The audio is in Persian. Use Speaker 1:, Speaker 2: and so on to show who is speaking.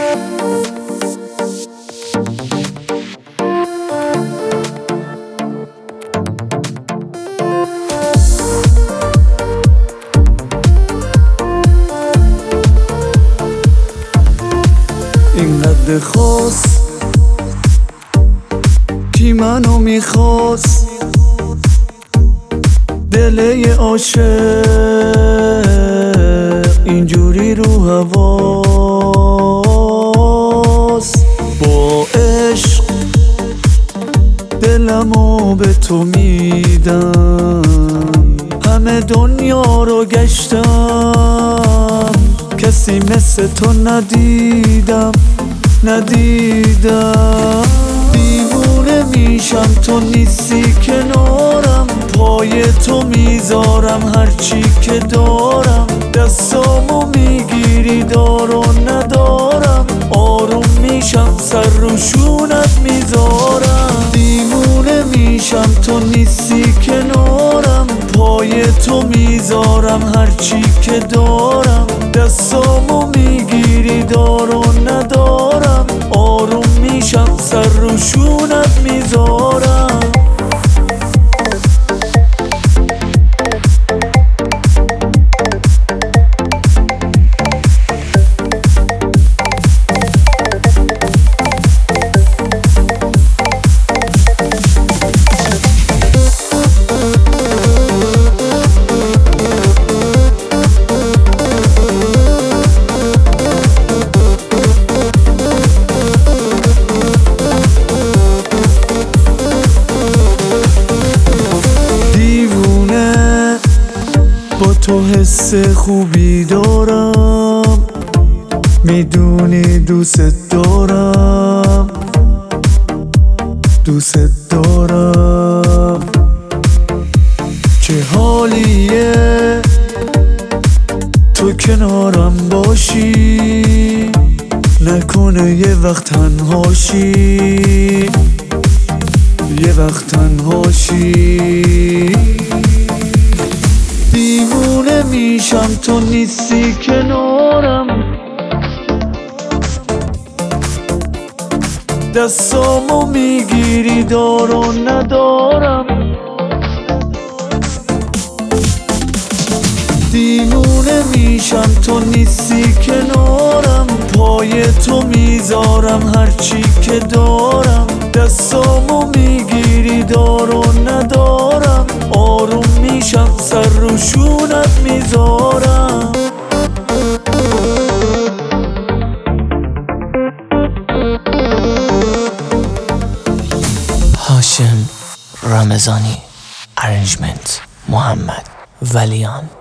Speaker 1: اینقدر خواست کی منو میخواست، دل عاشق اینجوری رو هواست. با عشق دلمو به تو میدم، همه دنیا رو گشتم، کسی مثل تو ندیدم. دیوونه میشم تو نیستی کنارم، پای تو میذارم هرچی که دارم، دستامو میگیری دار و ندارم، آروم میشم سر رو شونت میذارم. دیوونه میشم تو نیستی کنارم، پای تو میذارم هرچی که دارم، دستامو میگیری دار و ندارم، آروم میشم سر رو شونت میذارم. با تو حس خوبی دارم، میدونی دوست دارم، چه حالیه تو کنارم باشی، نکنه یه وقت تنهاشی، دیوونه میشم تو نیستی کنارم، دستامو میگیری دار و ندارم، دیوونه میشم تو نیستی کنارم، پای تو میذارم هرچی که دارم، دستامو میگیری دار و ندارم، آروم میشم سر رو شونت میذارم.
Speaker 2: هاشم رمضانی، ارنجمنت محمد ولیان.